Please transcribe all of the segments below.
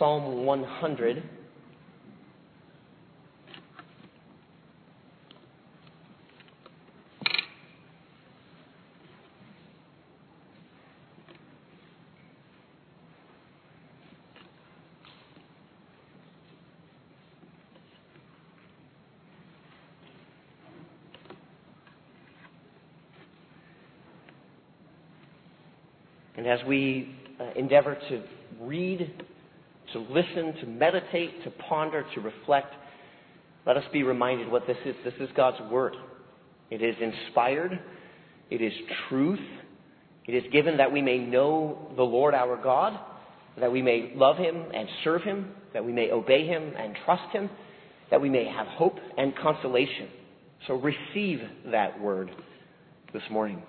Psalm 100. And as we endeavor to read, to listen, to meditate, to ponder, to reflect, let us be reminded what this is. This is God's Word. It is inspired. It is truth. It is given that we may know the Lord our God, that we may love Him and serve Him, that we may obey Him and trust Him, that we may have hope and consolation. So receive that Word this morning.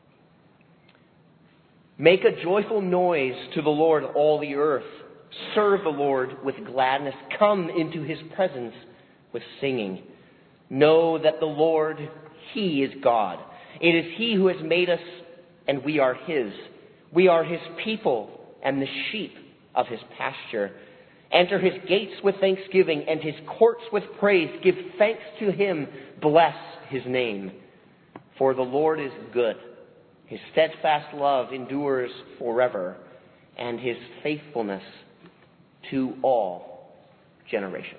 Make a joyful noise to the Lord, all the earth. Serve the Lord with gladness. Come into His presence with singing. Know that the Lord, He is God. It is He who has made us, and we are His. We are His people and the sheep of His pasture. Enter His gates with thanksgiving and His courts with praise. Give thanks to Him. Bless His name. For the Lord is good. His steadfast love endures forever, and His faithfulness to all generations.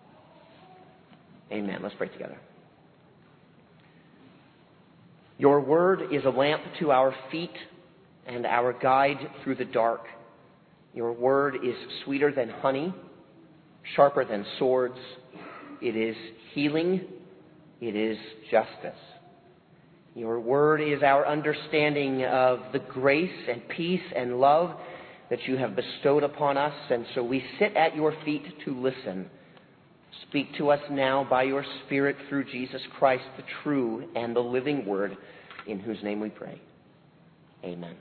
Amen. Let's pray together. Your word is a lamp to our feet and our guide through the dark. Your word is sweeter than honey, sharper than swords. It is healing. It is justice. Your word is our understanding of the grace and peace and love that you have bestowed upon us. And so we sit at your feet to listen. Speak to us now by your Spirit through Jesus Christ, the true and the living word, in whose name we pray. Amen.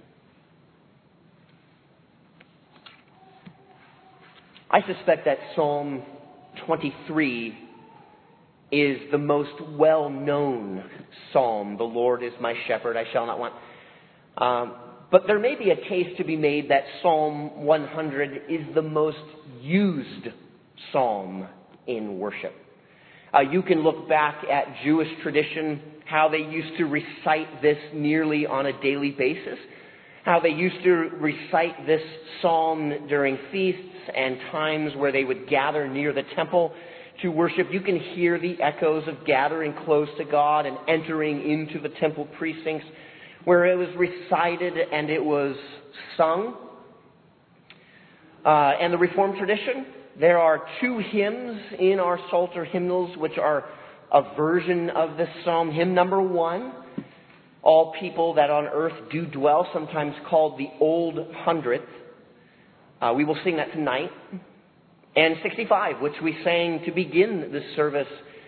I suspect that Psalm 23 is the most well-known psalm. The Lord is my shepherd, I shall not want. But there may be a case to be made that Psalm 100 is the most used psalm in worship. You can look back at Jewish tradition, how they used to recite this nearly on a daily basis, how they used to recite this psalm during feasts and times where they would gather near the temple to worship. You can hear the echoes of gathering close to God and entering into the temple precincts where it was recited and it was sung. And the Reformed tradition, there are 2 hymns in our Psalter hymnals which are a version of this psalm. Hymn number 1, All People That On Earth Do Dwell, sometimes called the Old Hundredth. We will sing that tonight. And 65, which we sang to begin this service.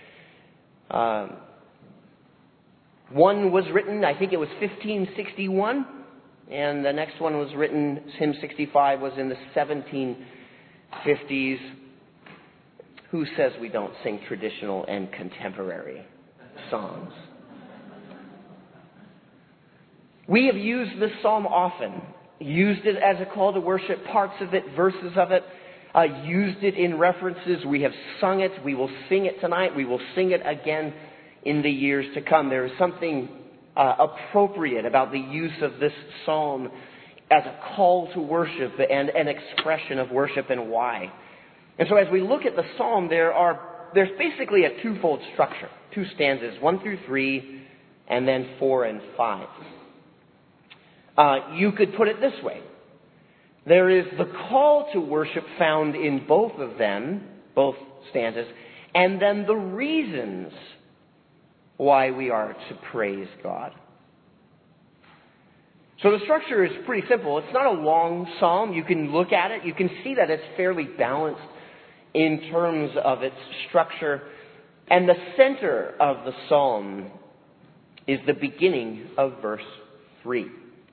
One was written, I think it was 1561, and the next one was written, hymn 65 was in the 1750s. Who says we don't sing traditional and contemporary songs? We have used this psalm often, used it as a call to worship, parts of it, verses of it. Used it in references. We have sung it. We will sing it tonight. We will sing it again in the years to come. There is something appropriate about the use of this psalm as a call to worship and an expression of worship, and why. And so as we look at the psalm, there's basically a twofold structure. 2 stanzas, 1 through 3, and then 4 and 5. You could put it this way. There is the call to worship found in both of them, both stanzas, and then the reasons why we are to praise God. So the structure is pretty simple. It's not a long psalm. You can look at it. You can see that it's fairly balanced in terms of its structure. And the center of the psalm is the beginning of verse 3.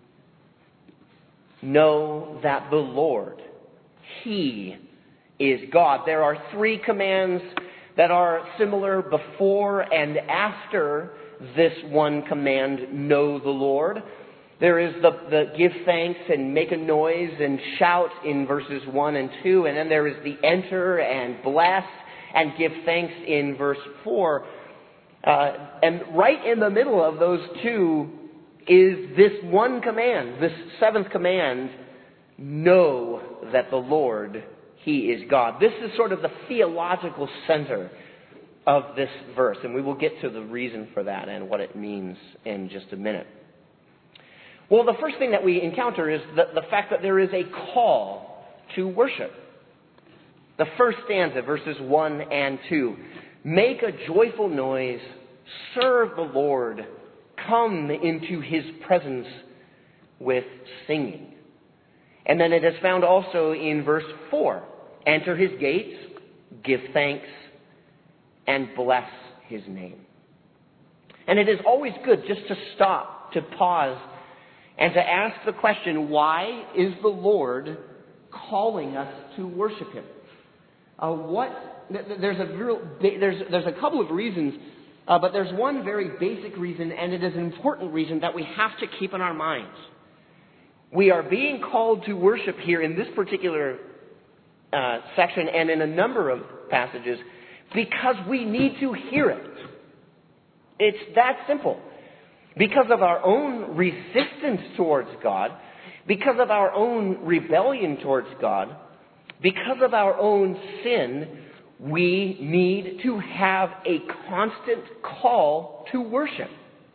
Know that the Lord, He is God. There are 3 commands that are similar before and after this one command, know the Lord. There is the give thanks and make a noise and shout in verses 1 and 2. And then there is the enter and bless and give thanks in verse 4. And right in the middle of those two is this one command, this seventh command, know that the Lord, He is God. This is sort of the theological center of this verse, and we will get to the reason for that and what it means in just a minute. Well, the first thing that we encounter is the fact that there is a call to worship. The first stanza, verses 1 and 2. Make a joyful noise, serve the Lord, come into His presence with singing. And then it is found also in verse 4. Enter His gates, give thanks, and bless His name. And it is always good just to stop, to pause, and to ask the question, why is the Lord calling us to worship Him? There's a couple of reasons, but there's one very basic reason, and it is an important reason that we have to keep in our minds. We are being called to worship here in this particular section and in a number of passages because we need to hear it. It's that simple. Because of our own resistance towards God, because of our own rebellion towards God, because of our own sin, we need to have a constant call to worship.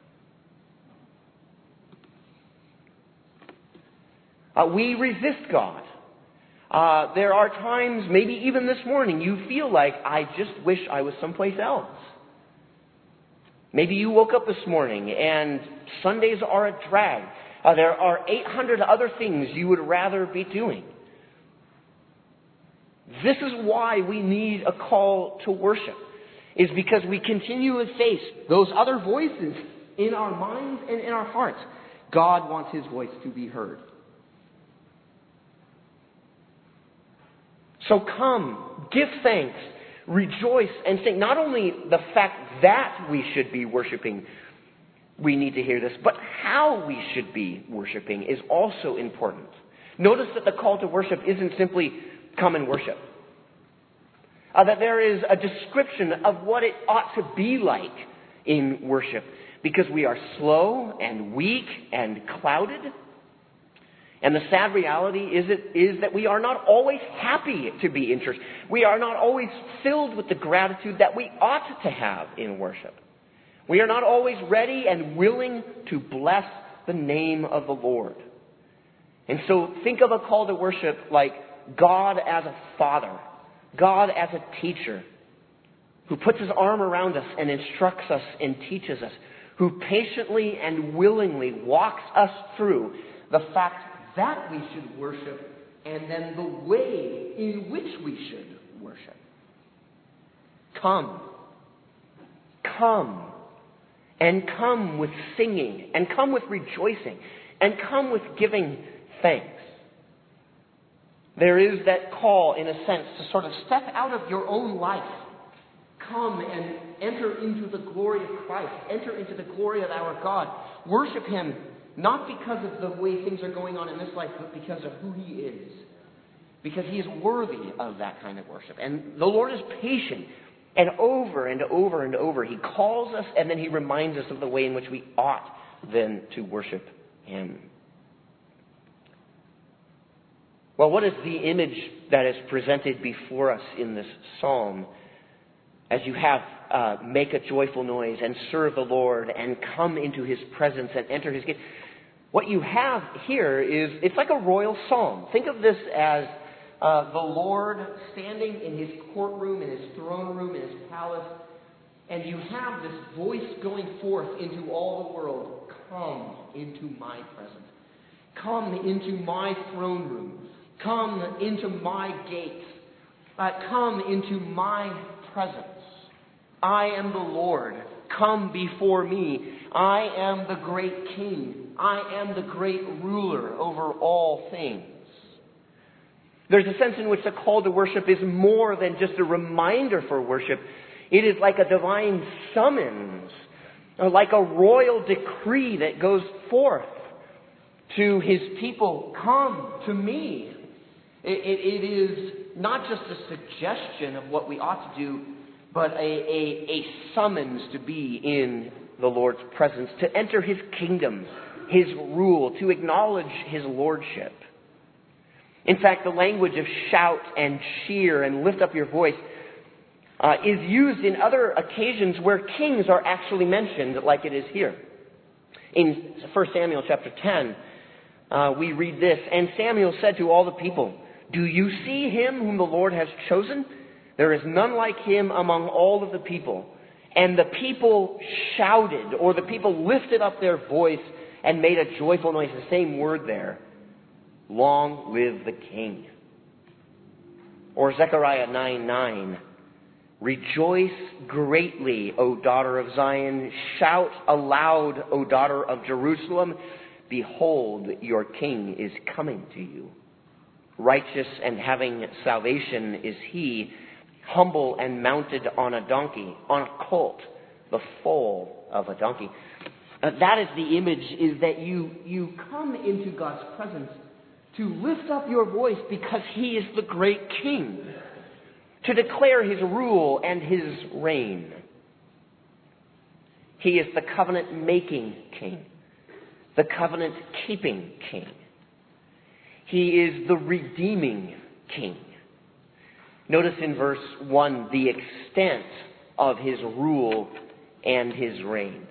We resist God. There are times, maybe even this morning, you feel like, I just wish I was someplace else. Maybe you woke up this morning and Sundays are a drag. There are 800 other things you would rather be doing. This is why we need a call to worship, is because we continue to face those other voices in our minds and in our hearts. God wants His voice to be heard. So come, give thanks, rejoice, and sing. Not only the fact that we should be worshiping, we need to hear this, but how we should be worshiping is also important. Notice that the call to worship isn't simply come and worship. That there is a description of what it ought to be like in worship, because we are slow and weak and clouded. And the sad reality is that we are not always happy to be in church. We are not always filled with the gratitude that we ought to have in worship. We are not always ready and willing to bless the name of the Lord. And so think of a call to worship like God as a father, God as a teacher, who puts His arm around us and instructs us and teaches us, who patiently and willingly walks us through the fact that we should worship, and then the way in which we should worship. Come, and come with singing, and come with rejoicing, and come with giving thanks. There is that call, in a sense, to sort of step out of your own life. Come and enter into the glory of Christ. Enter into the glory of our God. Worship Him, not because of the way things are going on in this life, but because of who He is. Because He is worthy of that kind of worship. And the Lord is patient. And over and over and over, He calls us and then He reminds us of the way in which we ought then to worship Him. Well, what is the image that is presented before us in this psalm? As you have make a joyful noise and serve the Lord and come into His presence and enter His gate. What you have here is, it's like a royal psalm. Think of this as the Lord standing in His courtroom, in His throne room, in His palace. And you have this voice going forth into all the world. Come into my presence. Come into my throne room. Come into my gates. Come into my presence. I am the Lord. Come before me. I am the great King. I am the great ruler over all things. There's a sense in which the call to worship is more than just a reminder for worship. It is like a divine summons, or like a royal decree that goes forth. to his people, come to me. It is not just a suggestion of what we ought to do, but a summons to be in the Lord's presence, to enter his kingdom, his rule, to acknowledge his lordship. In fact, the language of shout and cheer and lift up your voice is used in other occasions where kings are actually mentioned, like it is here. In 1 Samuel chapter 10, we read this, "And Samuel said to all the people, 'Do you see him whom the Lord has chosen? There is none like him among all of the people.' And the people shouted," or the people lifted up their voice and made a joyful noise, the same word there, "Long live the King." Or Zechariah 9:9, "Rejoice greatly, O daughter of Zion. Shout aloud, O daughter of Jerusalem. Behold, your King is coming to you. Righteous and having salvation is he, humble and mounted on a donkey, on a colt, the foal of a donkey." That is the image, is that you come into God's presence to lift up your voice because he is the great King, to declare his rule and his reign. He is the covenant-making King, the covenant-keeping King. He is the redeeming King. Notice in verse 1 the extent of his rule and his reign.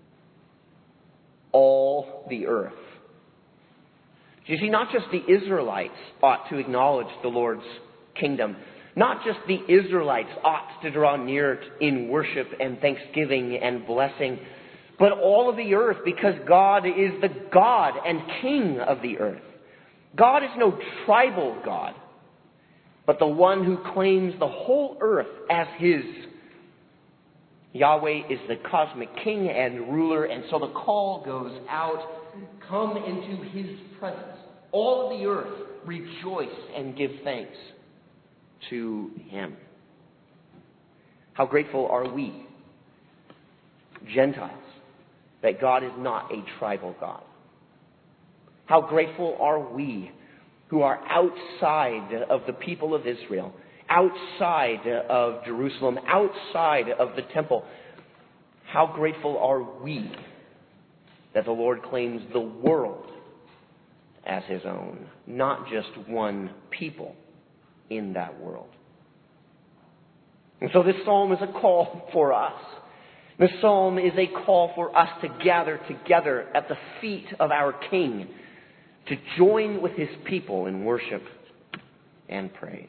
All the earth. You see, not just the Israelites ought to acknowledge the Lord's kingdom. Not just the Israelites ought to draw near in worship and thanksgiving and blessing, but all of the earth, because God is the God and King of the earth. God is no tribal God, but the one who claims the whole earth as his. Yahweh is the cosmic king and ruler, and so the call goes out, come into his presence. All of the earth rejoice and give thanks to him. How grateful are we, Gentiles, that God is not a tribal God. How grateful are we who are outside of the people of Israel, outside of Jerusalem, outside of the temple. How grateful are we that the Lord claims the world as his own, not just one people in that world. And so this psalm is a call for us. This psalm is a call for us to gather together at the feet of our King, to join with his people in worship and praise.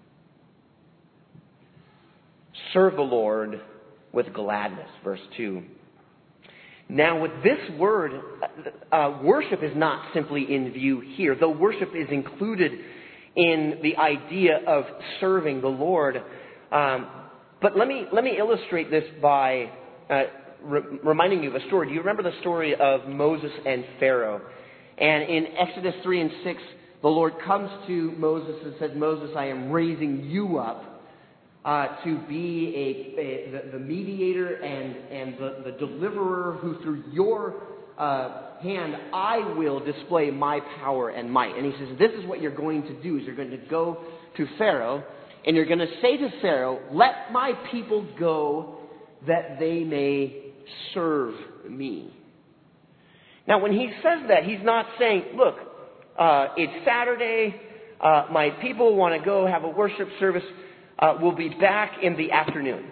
Serve the Lord with gladness, verse 2. Now with this word, worship is not simply in view here, though worship is included in the idea of serving the Lord. But let me illustrate this by reminding you of a story. Do you remember the story of Moses and Pharaoh? And in Exodus 3 and 6, the Lord comes to Moses and says, "Moses, I am raising you up to be the mediator and the deliverer, who through your hand I will display my power and might." And he says, this is what you're going to do, is you're going to go to Pharaoh and you're going to say to Pharaoh, "Let my people go that they may serve me." Now when he says that, he's not saying, look, it's Saturday, my people want to go have a worship service, we'll be back in the afternoon.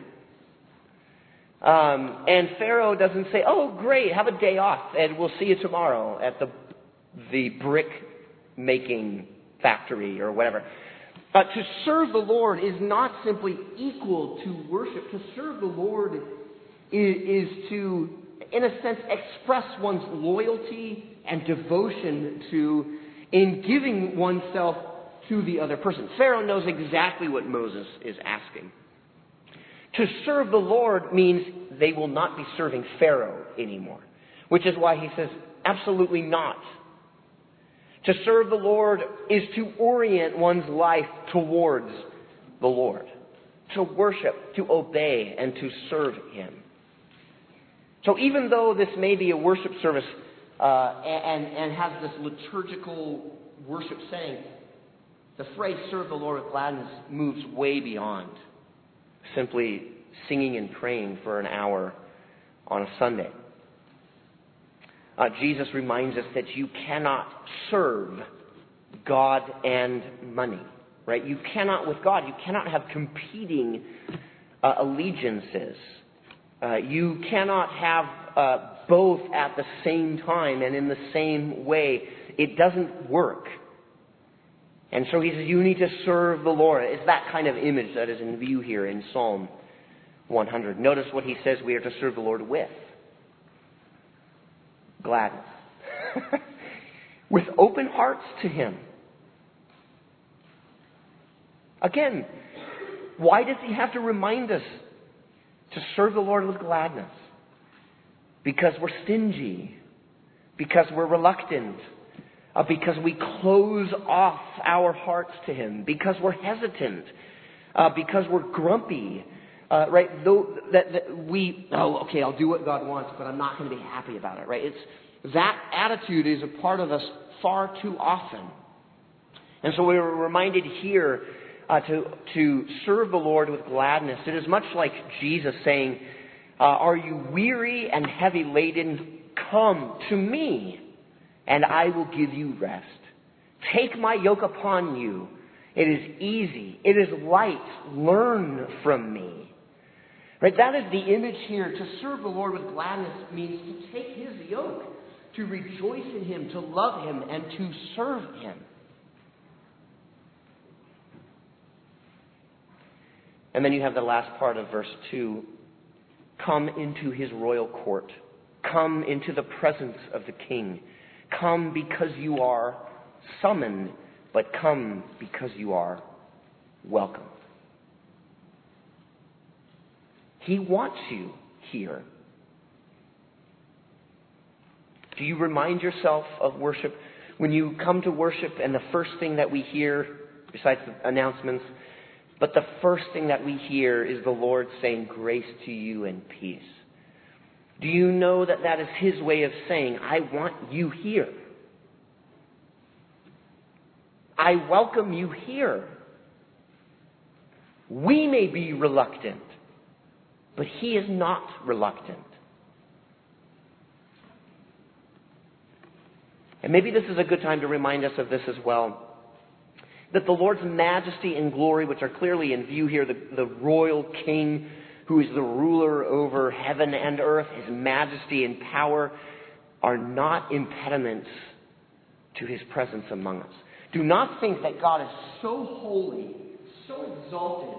And Pharaoh doesn't say, "Oh, great, have a day off, and we'll see you tomorrow at the brick making factory," or whatever. To serve the Lord is not simply equal to worship. To serve the Lord is to, in a sense, express one's loyalty and devotion to, in giving oneself to the other person. Pharaoh knows exactly what Moses is asking. To serve the Lord means they will not be serving Pharaoh anymore, which is why he says, absolutely not. To serve the Lord is to orient one's life towards the Lord, to worship, to obey, and to serve him. So even though this may be a worship service and has this liturgical worship saying, the phrase serve the Lord with gladness moves way beyond simply singing and praying for an hour on a Sunday. Jesus reminds us that you cannot serve God and money, right? You cannot, with God, you cannot have competing allegiances. You cannot have both at the same time and in the same way. It doesn't work. And so he says, you need to serve the Lord. It's that kind of image that is in view here in Psalm 100. Notice what he says we are to serve the Lord with. Gladness. With open hearts to him. Again, why does he have to remind us to serve the Lord with gladness? Because we're stingy. Because we're reluctant. Because we close off our hearts to him. Because we're hesitant. Because we're grumpy. Right? I'll do what God wants, but I'm not going to be happy about it. Right? That attitude is a part of us far too often. And so we were reminded here to serve the Lord with gladness. It is much like Jesus saying, are you weary and heavy laden? Come to me, and I will give you rest. Take my yoke upon you. It is easy. It is light. Learn from me. Right? That is the image here. To serve the Lord with gladness means to take his yoke, to rejoice in him, to love him, and to serve him. And then you have the last part of verse 2. Come into his royal court. Come into the presence of the king. Come because you are summoned, but come because you are welcome. He wants you here. Do you remind yourself of worship? When you come to worship and the first thing that we hear, besides the announcements, but the first thing that we hear is the Lord saying, grace to you and peace. Do you know that that is his way of saying, I want you here. I welcome you here. We may be reluctant, but he is not reluctant. And maybe this is a good time to remind us of this as well. That the Lord's majesty and glory, which are clearly in view here, the royal king who is the ruler over heaven and earth, his majesty and power are not impediments to his presence among us. Do not think that God is so holy, so exalted,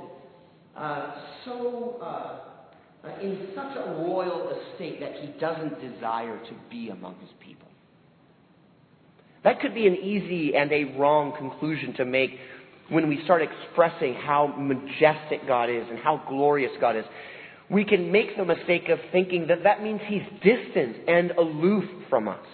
in such a royal estate that he doesn't desire to be among his people. That could be an easy and a wrong conclusion to make when we start expressing how majestic God is and how glorious God is. We can make the mistake of thinking that that means he's distant and aloof from us.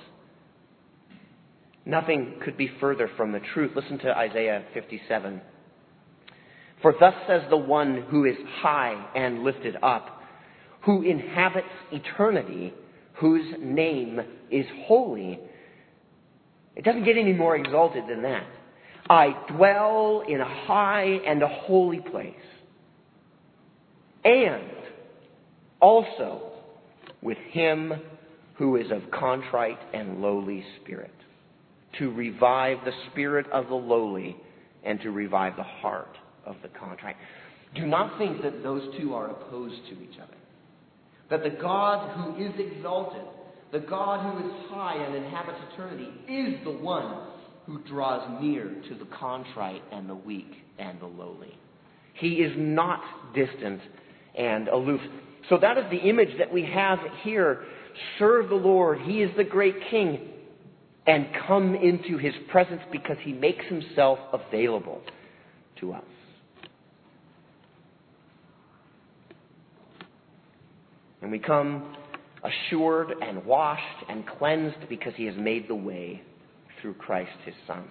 Nothing could be further from the truth. Listen to Isaiah 57. For thus says the one who is high and lifted up, who inhabits eternity, whose name is holy. It doesn't get any more exalted than that. I dwell in a high and a holy place, and also with him who is of contrite and lowly spirit, to revive the spirit of the lowly and to revive the heart of the contrite. Do not think that those two are opposed to each other. That the God who is exalted, the God who is high and inhabits eternity, is the one who draws near to the contrite and the weak and the lowly. He is not distant and aloof. So that is the image that we have here. Serve the Lord. He is the great King. And come into his presence because he makes himself available to us. And we come assured and washed and cleansed because he has made the way through Christ his Son.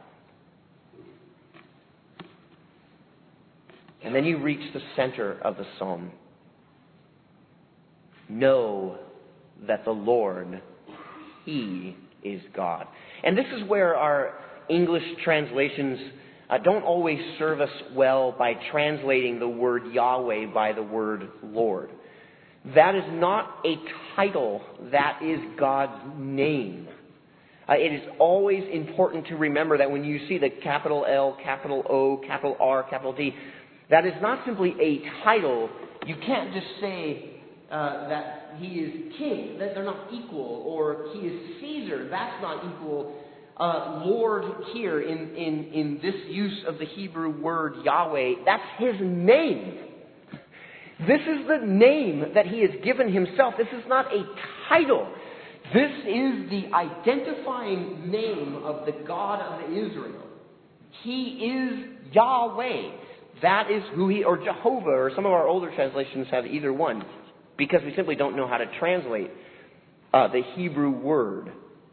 And then you reach the center of the psalm. Know that the Lord He is God. And this is where our English translations don't always serve us well by translating the word Yahweh by the word Lord. That is not a title. That is God's name. It is always important to remember that when you see the capital L, capital O, capital R, capital D, that is not simply a title. You can't just say that he is king, that they're not equal, or he is Caesar, that's not equal. Lord here in this use of the Hebrew word Yahweh, that's his name. This is the name that he has given himself. This is not a title. This is the identifying name of the God of Israel. He is Yahweh. That is who he, or Jehovah, or some of our older translations have either one, because we simply don't know how to translate the Hebrew word.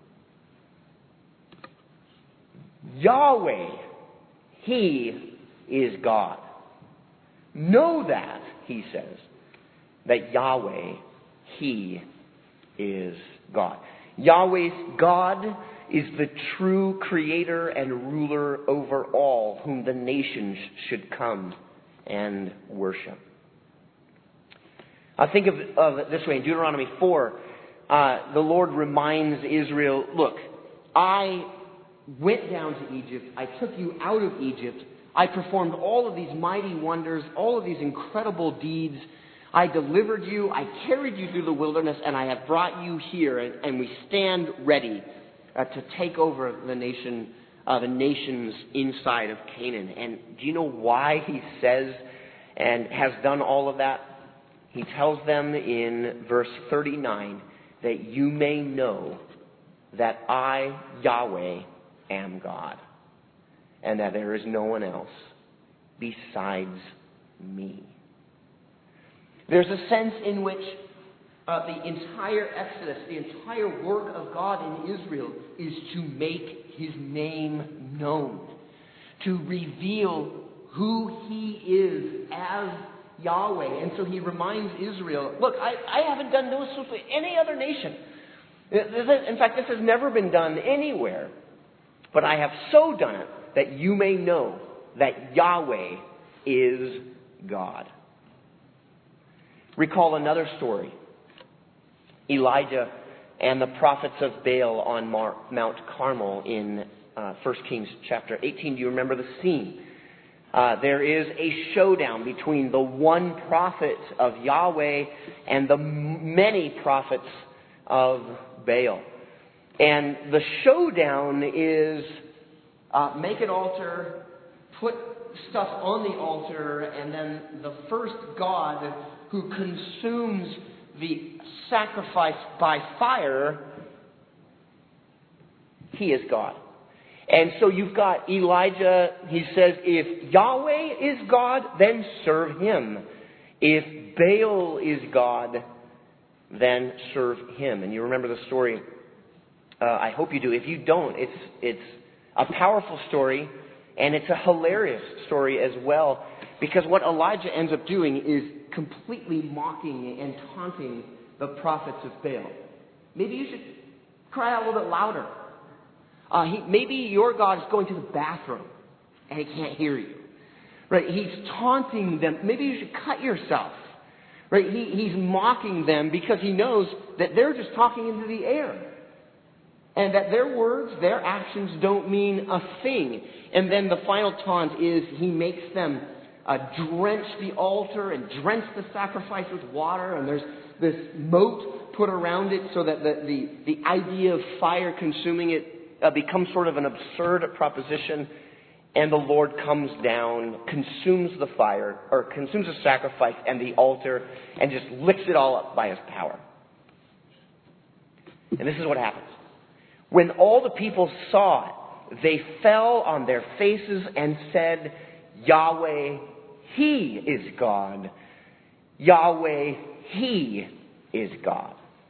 Yahweh, he is God. Know that, he says, that Yahweh, he is God. Yahweh's God is the true creator and ruler over all, whom the nations should come and worship. I think of it this way. In Deuteronomy 4, the Lord reminds Israel, look, I went down to Egypt. I took you out of Egypt. I performed all of these mighty wonders, all of these incredible deeds. I delivered you. I carried you through the wilderness, and I have brought you here, and we stand ready to take over the nations inside of Canaan. And do you know why he says and has done all of that? He tells them in verse 39 that you may know that I, Yahweh, am God, and that there is no one else besides me. There's a sense in which the entire Exodus, the entire work of God in Israel, is to make his name known, to reveal who he is as Yahweh. And so he reminds Israel, look, I haven't done this with any other nation. In fact, this has never been done anywhere. But I have so done it that you may know that Yahweh is God. Recall another story. Elijah and the prophets of Baal on Mount Carmel in 1 Kings chapter 18. Do you remember the scene? There is a showdown between the one prophet of Yahweh and the many prophets of Baal. And the showdown is make an altar, put stuff on the altar, and then the first god who consumes the sacrifice by fire, he is God. And so you've got Elijah, he says, if Yahweh is God, then serve him. If Baal is God, then serve him. And you remember the story. I hope you do. If you don't, it's a powerful story, and it's a hilarious story as well, because what Elijah ends up doing is completely mocking and taunting the prophets of Baal. Maybe you should cry out a little bit louder. Maybe your God is going to the bathroom and he can't hear you. Right? He's taunting them. Maybe you should cut yourself. Right? He's mocking them because he knows that they're just talking into the air. And that their words, their actions don't mean a thing. And then the final taunt is he makes them drench the altar and drench the sacrifice with water. And there's this moat put around it so that the idea of fire consuming it becomes sort of an absurd proposition. And the Lord comes down, consumes the fire, or consumes the sacrifice and the altar, and just licks it all up by his power. And this is what happens. When all the people saw it, they fell on their faces and said, Yahweh, he is God. Yahweh, he is God.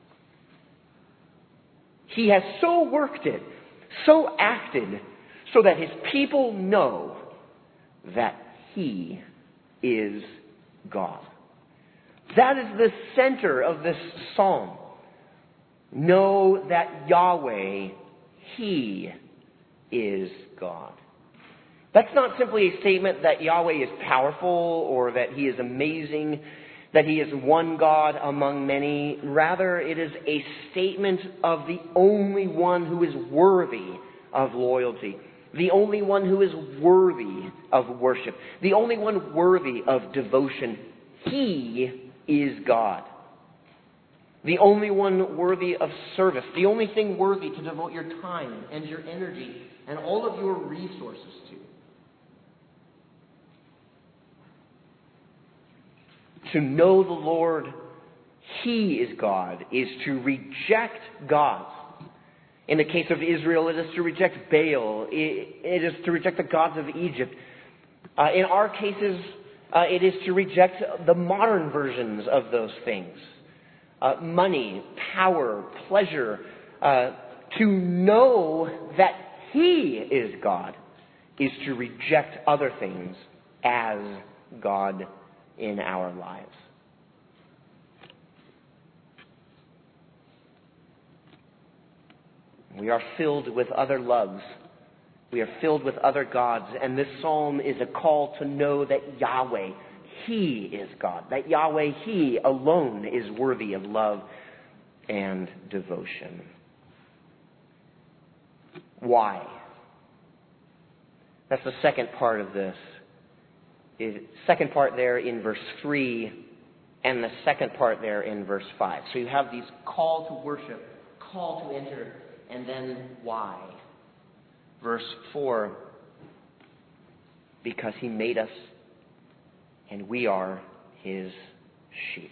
He has so worked it, so acted, so that his people know that he is God. That is the center of this psalm. Know that Yahweh, He is God. That's not simply a statement that Yahweh is powerful or that He is amazing, that He is one God among many. Rather, it is a statement of the only one who is worthy of loyalty, the only one who is worthy of worship, the only one worthy of devotion. He is God. The only one worthy of service, the only thing worthy to devote your time and your energy and all of your resources to. To know the Lord, He is God, is to reject gods. In the case of Israel, it is to reject Baal. It is to reject the gods of Egypt. In our cases, it is to reject the modern versions of those things. Money, power, pleasure. To know that He is God is to reject other things as God in our lives. We are filled with other loves. We are filled with other gods. And this psalm is a call to know that Yahweh, He is God. That Yahweh, He alone is worthy of love and devotion. Why? That's the second part of this. Second part there in verse 3 and the second part there in verse 5. So you have these call to worship, call to enter, and then why? Verse 4, because He made us and we are His sheep.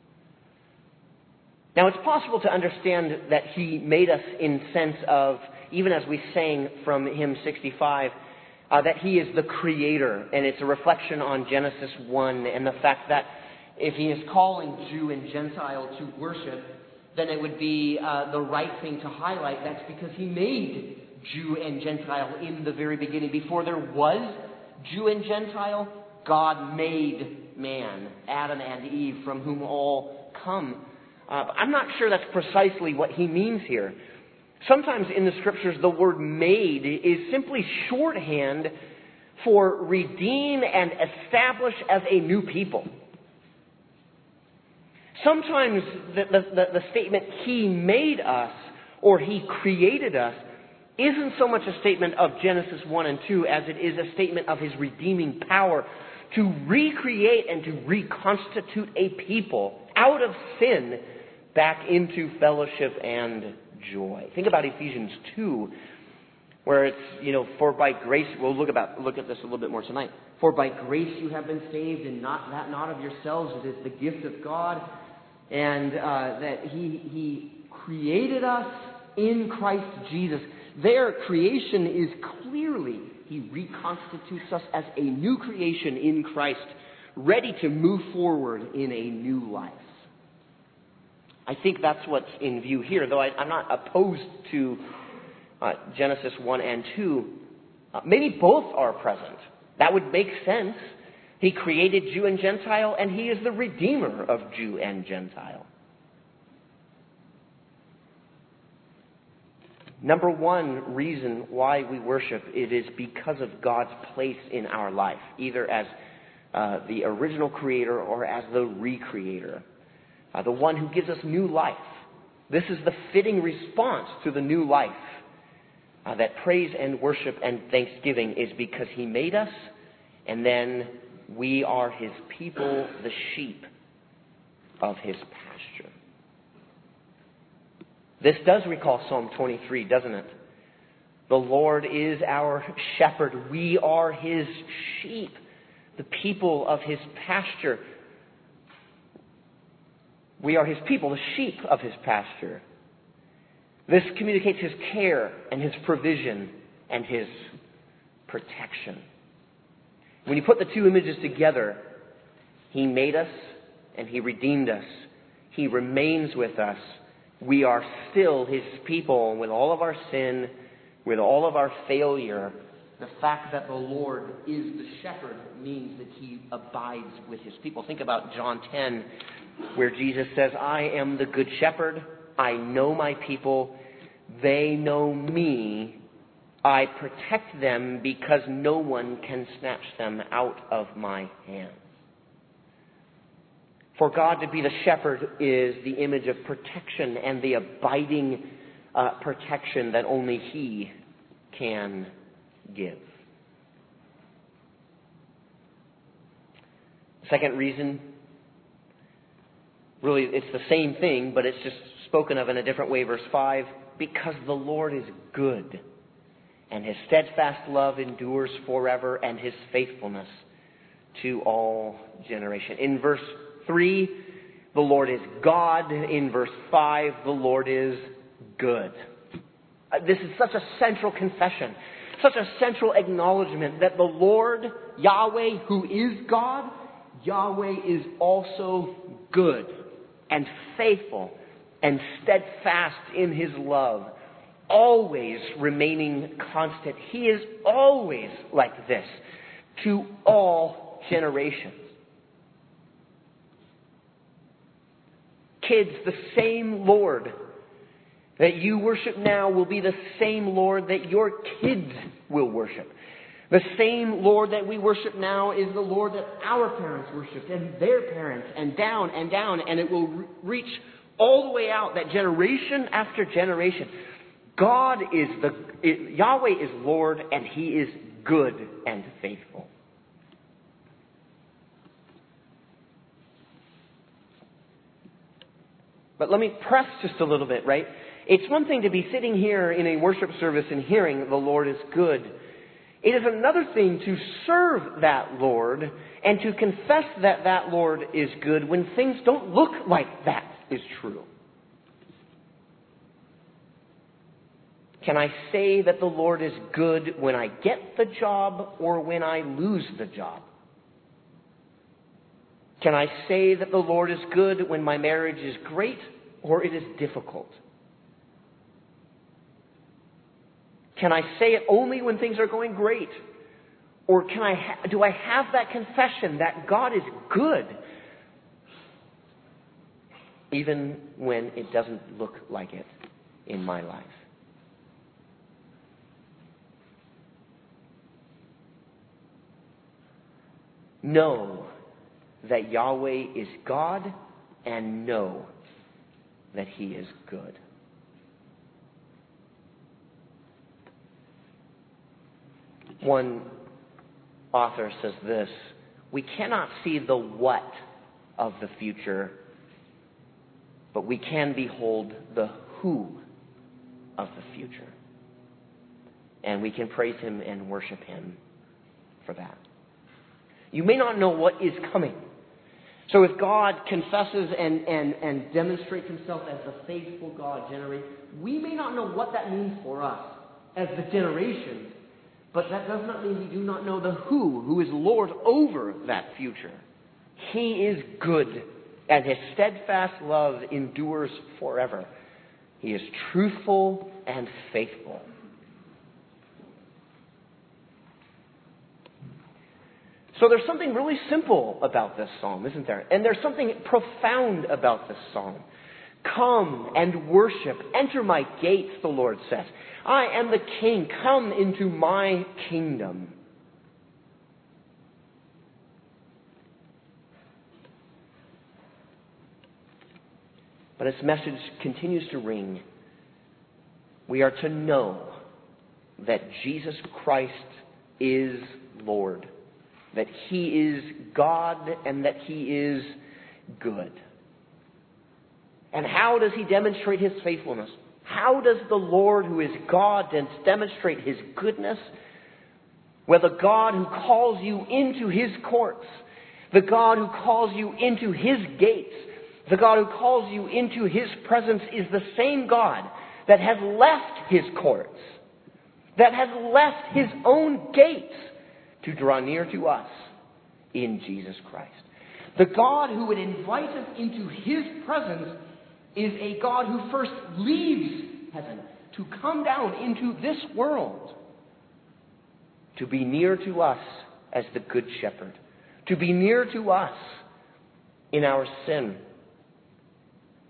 Now it's possible to understand that He made us in sense of, even as we sang from hymn 65, that He is the Creator, and it's a reflection on Genesis 1 and the fact that if He is calling Jew and Gentile to worship, then it would be the right thing to highlight. That's because He made Jew and Gentile in the very beginning. Before there was Jew and Gentile, God made man, Adam and Eve, from whom all come. I'm not sure that's precisely what He means here. Sometimes in the Scriptures, the word made is simply shorthand for redeem and establish as a new people. Sometimes the statement, He made us, or He created us, isn't so much a statement of Genesis 1 and 2 as it is a statement of His redeeming power to recreate and to reconstitute a people out of sin back into fellowship and joy. Think about Ephesians 2, where it's, for by grace, we'll look at this a little bit more tonight. For by grace you have been saved, and not of yourselves, it is the gift of God, and that He created us in Christ Jesus. Their creation is clearly, He reconstitutes us as a new creation in Christ, ready to move forward in a new life. I think that's what's in view here, though I'm not opposed to Genesis 1 and 2. Maybe both are present. That would make sense. He created Jew and Gentile, and He is the Redeemer of Jew and Gentile. Number one reason why we worship, it is because of God's place in our life, either as the original creator or as the recreator. The one who gives us new life. This is the fitting response to the new life. That praise and worship and thanksgiving is because He made us, and then we are His people, the sheep of His pasture. This does recall Psalm 23, doesn't it? The Lord is our shepherd. We are His sheep, the people of His pasture. We are His people, the sheep of His pasture. This communicates His care and His provision and His protection. When you put the two images together, He made us and He redeemed us. He remains with us. We are still His people with all of our sin, with all of our failure. The fact that the Lord is the shepherd means that He abides with His people. Think about John 10, where Jesus says, I am the good shepherd. I know my people. They know me. I protect them because no one can snatch them out of my hands. For God to be the shepherd is the image of protection and the abiding protection that only He can give. Second reason, really it's the same thing, but it's just spoken of in a different way. Verse 5, because the Lord is good, and His steadfast love endures forever, and His faithfulness to all generation. In verse 3, the Lord is God. In verse 5, the Lord is good. This is such a central confession, such a central acknowledgement that the Lord, Yahweh, who is God, Yahweh is also good and faithful and steadfast in His love, always remaining constant. He is always like this to all generations. Kids, the same Lord that you worship now will be the same Lord that your kids will worship. The same Lord that we worship now is the Lord that our parents worshiped, and their parents, and down, and it will reach all the way out, that generation after generation. Yahweh is Lord, and He is good and faithful. But let me press just a little bit, right? It's one thing to be sitting here in a worship service and hearing the Lord is good. It is another thing to serve that Lord and to confess that that Lord is good when things don't look like that is true. Can I say that the Lord is good when I get the job or when I lose the job? Can I say that the Lord is good when my marriage is great or it is difficult? Can I say it only when things are going great? Or do I have that confession that God is good even when it doesn't look like it in my life? Know that Yahweh is God, and know that He is good. One author says this: we cannot see the what of the future, but we can behold the who of the future. And we can praise Him and worship Him for that. You may not know what is coming. So if God confesses and demonstrates Himself as the faithful God we may not know what that means for us as the generation, but that does not mean we do not know the who is Lord over that future. He is good, and His steadfast love endures forever. He is truthful and faithful. So there's something really simple about this psalm, isn't there? And there's something profound about this psalm. Come and worship. Enter my gates, the Lord says. I am the King. Come into my kingdom. But its message continues to ring. We are to know that Jesus Christ is Lord, that He is God, and that He is good. And how does He demonstrate His faithfulness? How does the Lord, who is God, demonstrate His goodness? Well, the God who calls you into His courts, the God who calls you into His gates, the God who calls you into His presence is the same God that has left His courts, that has left His own gates to draw near to us in Jesus Christ. The God who would invite us into His presence is a God who first leaves heaven to come down into this world, to be near to us as the Good Shepherd, to be near to us in our sin,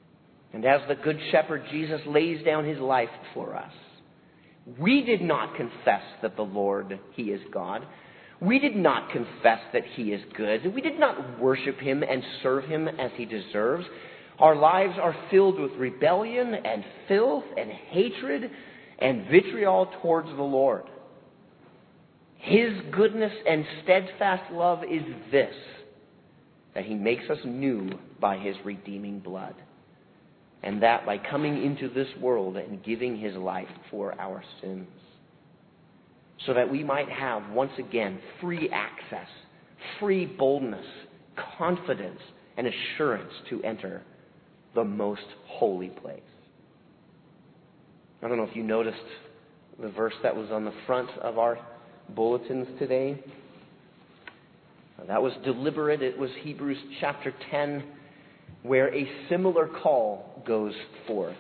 And as the Good Shepherd, Jesus lays down his life for us. We did not confess that the Lord, he is God. We did not confess that he is good. We did not worship him and serve him as he deserves. Our lives are filled with rebellion and filth and hatred and vitriol towards the Lord. His goodness and steadfast love is this, that he makes us new by his redeeming blood. And that by coming into this world and giving his life for our sins. So that we might have, once again, free access, free boldness, confidence, and assurance to enter the most holy place. I don't know if you noticed the verse that was on the front of our bulletins today. That was deliberate. It was Hebrews chapter 10, where a similar call goes forth.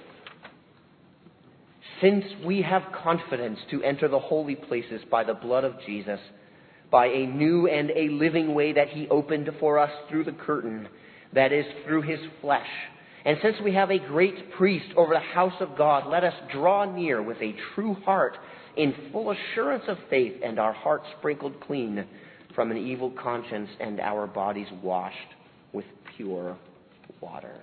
Since we have confidence to enter the holy places by the blood of Jesus, by a new and a living way that he opened for us through the curtain, that is, through his flesh. And since we have a great priest over the house of God, let us draw near with a true heart in full assurance of faith, and our hearts sprinkled clean from an evil conscience and our bodies washed with pure water.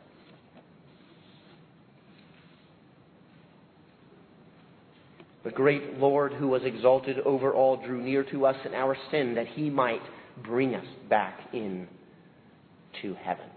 The great Lord, who was exalted over all, drew near to us in our sin, that he might bring us back in to heaven.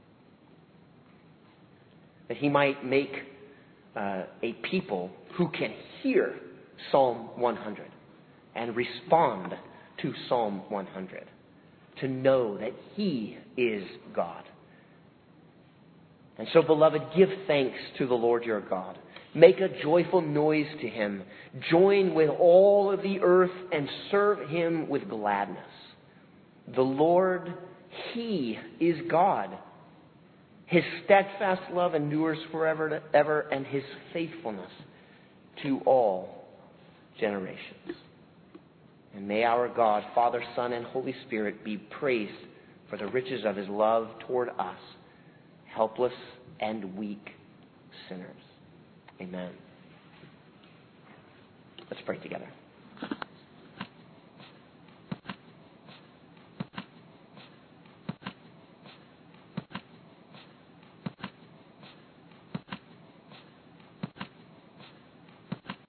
That he might make a people who can hear Psalm 100 and respond to Psalm 100, to know that he is God. And so, beloved, give thanks to the Lord your God. Make a joyful noise to him. Join with all of the earth and serve him with gladness. The Lord, he is God. His steadfast love endures forever and ever, and his faithfulness to all generations. And may our God, Father, Son, and Holy Spirit be praised for the riches of his love toward us, helpless and weak sinners. Amen. Let's pray together.